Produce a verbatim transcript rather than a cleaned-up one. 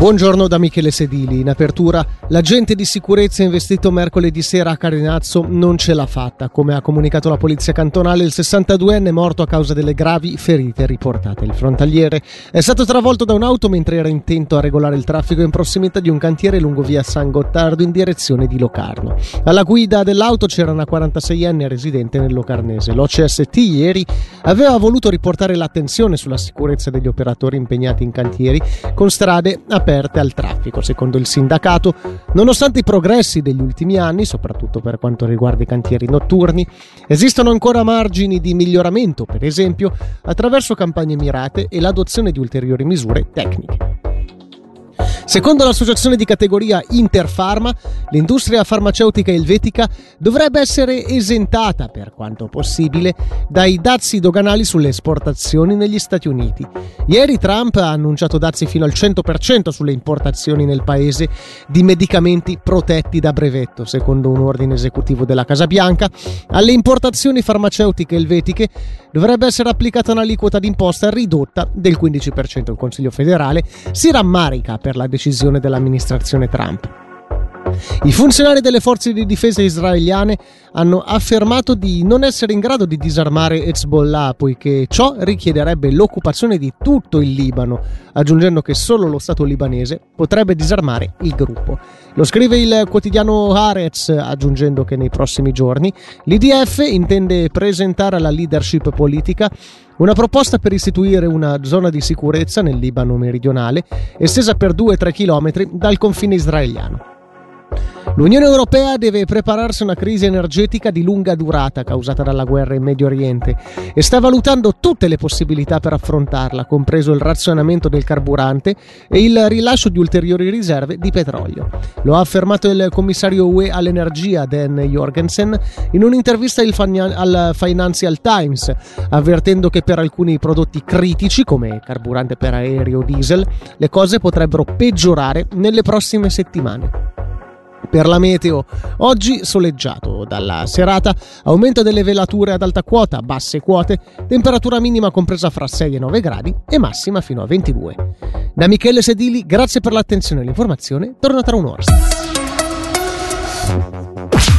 Buongiorno da Michele Sedili. In apertura, l'agente di sicurezza investito mercoledì sera a Carinazzo non ce l'ha fatta. Come ha comunicato la polizia cantonale, il sessantaduenne è morto a causa delle gravi ferite riportate. Il frontaliere è stato travolto da un'auto mentre era intento a regolare il traffico in prossimità di un cantiere lungo via San Gottardo in direzione di Locarno. Alla guida dell'auto c'era una quarantaseienne residente nel Locarnese. L'O C S T ieri aveva voluto riportare l'attenzione sulla sicurezza degli operatori impegnati in cantieri con strade aperte al traffico. Secondo il sindacato, nonostante i progressi degli ultimi anni, soprattutto per quanto riguarda i cantieri notturni, esistono ancora margini di miglioramento, per esempio attraverso campagne mirate e l'adozione di ulteriori misure tecniche. Secondo l'associazione di categoria Interpharma, l'industria farmaceutica elvetica dovrebbe essere esentata, per quanto possibile, dai dazi doganali sulle esportazioni negli Stati Uniti. Ieri Trump ha annunciato dazi fino al cento per cento sulle importazioni nel paese di medicamenti protetti da brevetto. Secondo un ordine esecutivo della Casa Bianca, alle importazioni farmaceutiche elvetiche dovrebbe essere applicata un'aliquota d'imposta ridotta del quindici per cento. Il Consiglio federale si rammarica per la decisione dell'amministrazione Trump. I funzionari delle forze di difesa israeliane hanno affermato di non essere in grado di disarmare Hezbollah, poiché ciò richiederebbe l'occupazione di tutto il Libano, aggiungendo che solo lo Stato libanese potrebbe disarmare il gruppo. Lo scrive il quotidiano Haaretz, aggiungendo che nei prossimi giorni l'I D F intende presentare alla leadership politica una proposta per istituire una zona di sicurezza nel Libano meridionale, estesa per due tre chilometri dal confine israeliano. L'Unione Europea deve prepararsi a una crisi energetica di lunga durata causata dalla guerra in Medio Oriente e sta valutando tutte le possibilità per affrontarla, compreso il razionamento del carburante e il rilascio di ulteriori riserve di petrolio. Lo ha affermato il commissario U E all'energia Dan Jorgensen in un'intervista al Financial Times, avvertendo che per alcuni prodotti critici come carburante per aerei o diesel le cose potrebbero peggiorare nelle prossime settimane. Per la meteo, oggi soleggiato dalla serata, aumento delle velature ad alta quota, basse quote, temperatura minima compresa fra sei e nove gradi e massima fino a ventidue. Da Michele Sedili, grazie per l'attenzione e l'informazione, torno tra un'ora.